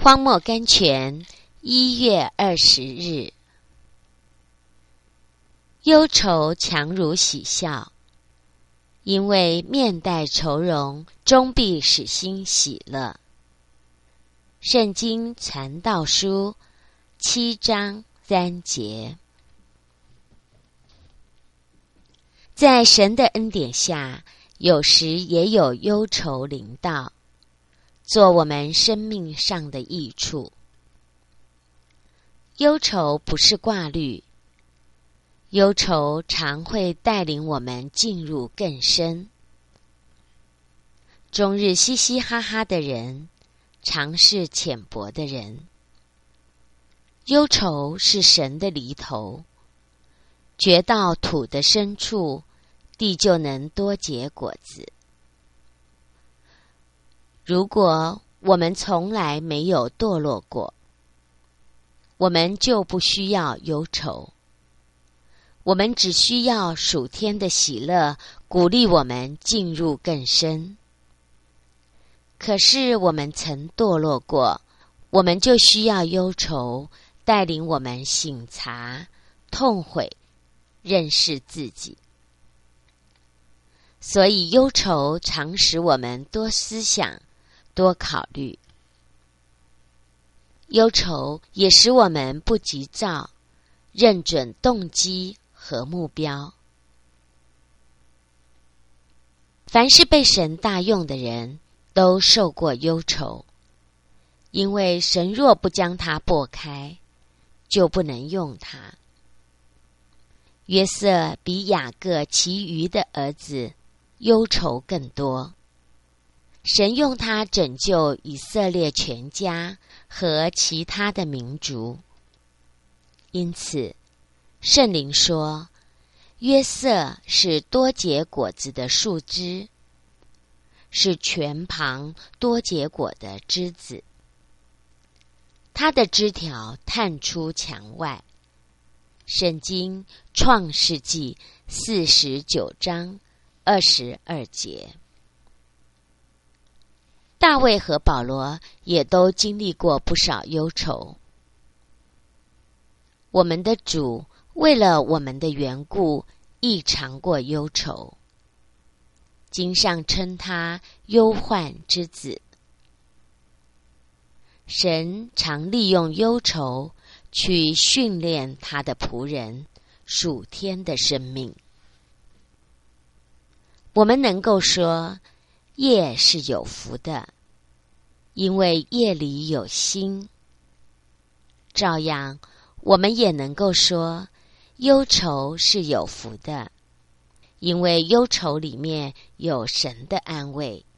荒漠甘泉1月20日。忧愁强如喜笑，因为面带愁容，终必使心喜乐。圣经传道书7章3节。在神的恩典下，有时也有忧愁临到，做我们生命上的益处。忧愁不是挂虑，忧愁常会带领我们进入更深。终日嘻嘻哈哈的人，常是浅薄的人。忧愁是神的犁头，掘到土的深处，地就能多结果子。如果我们从来没有堕落过，我们就不需要忧愁，我们只需要属天的喜乐鼓励我们进入更深。可是我们曾堕落过，我们就需要忧愁带领我们省察、痛悔、认识自己。所以忧愁常使我们多思想、多考虑。忧愁也使我们不急躁，认准动机和目标。凡是被神大用的人，都受过忧愁，因为神若不将它拨开，就不能用它。约瑟比雅各其余的儿子忧愁更多，神用他拯救以色列全家和其他的民族。因此圣灵说，约瑟是多结果子的树枝，是泉旁多结果的枝子，他的枝条探出墙外。圣经创世纪49章22节。大卫和保罗也都经历过不少忧愁。我们的主为了我们的缘故，亦尝过忧愁。经上称他忧患之子。神常利用忧愁去训练他的仆人属天的生命。我们能够说，夜是有福的，因为夜里有星。照样，我们也能够说，忧愁是有福的，因为忧愁里面有神的安慰。